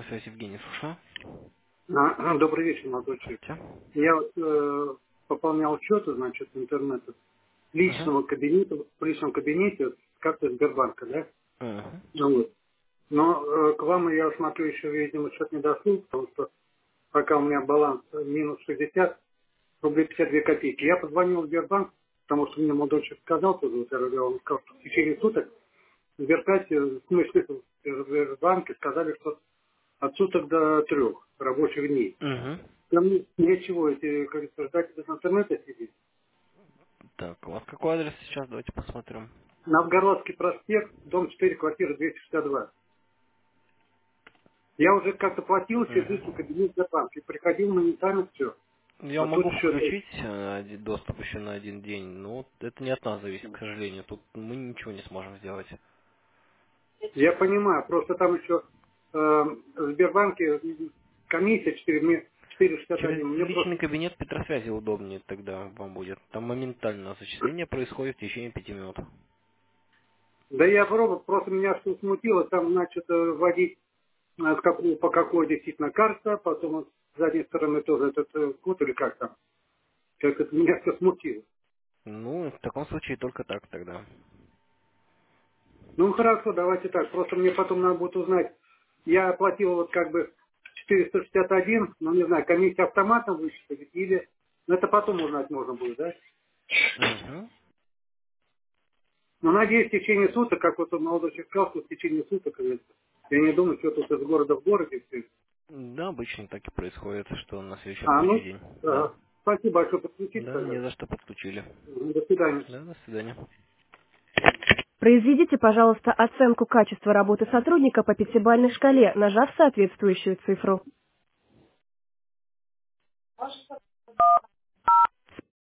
связь Евгений, слушаю. Добрый вечер, молодой человек. Здравствуйте. Я вот, пополнял счеты, значит, интернета Угу. в личном кабинете с карты Сбербанка, да? Угу. Ну вот. Но к вам, я смотрю, еще, видимо, счет не дошел, потому что пока у меня баланс минус 60 рублей 52 копейки. Я позвонил в Сбербанк, потому что мне молодой человек сказал, тоже, вот я вам сказал, что в течение суток Сберкассе, в смысле, в Сбербанке сказали, что от суток до 3 рабочих дней. Угу. Там нечего, эти, как говорится, ждать из интернета сидеть. Так, у вас какой адрес сейчас? Давайте посмотрим. Новгородский проспект, дом 4, квартира 262. Я уже как-то платил через личный Угу. кабинет Сбербанка и приходил моментально все. Я А тут могу еще... включить доступ еще на один день, но вот это не от нас зависит, к сожалению. Тут мы ничего не сможем сделать. Я понимаю, просто там еще в Сбербанке комиссия 4,61. Через Мне личный просто... кабинет Петросвязи удобнее тогда вам будет. Там моментально зачисление происходит в течение 5 минут. Да я пробовал, просто меня что смутило, там, значит, вводить по какой действительно карта, потом вот с задней стороны тоже этот код или как там. Как это меня все смутило. Ну, в таком случае только так тогда. Ну хорошо, давайте так. Просто мне потом надо будет узнать. Я оплатил вот как бы 461, но не знаю, комиссия автоматом высчитать или... Ну это потом узнать можно будет, да? Угу. Но надеюсь, в течение суток, как вот молодой человек сказал, что в течение суток, я не думаю, что тут из города в городе все. Да, обычно так и происходит, что на следующий рабочий Ну, день. Да. спасибо большое, подключите, Да, не пожалуйста. за что подключили. До свидания. Да, до свидания. Произведите, пожалуйста, оценку качества работы сотрудника по пятибалльной шкале, нажав соответствующую цифру.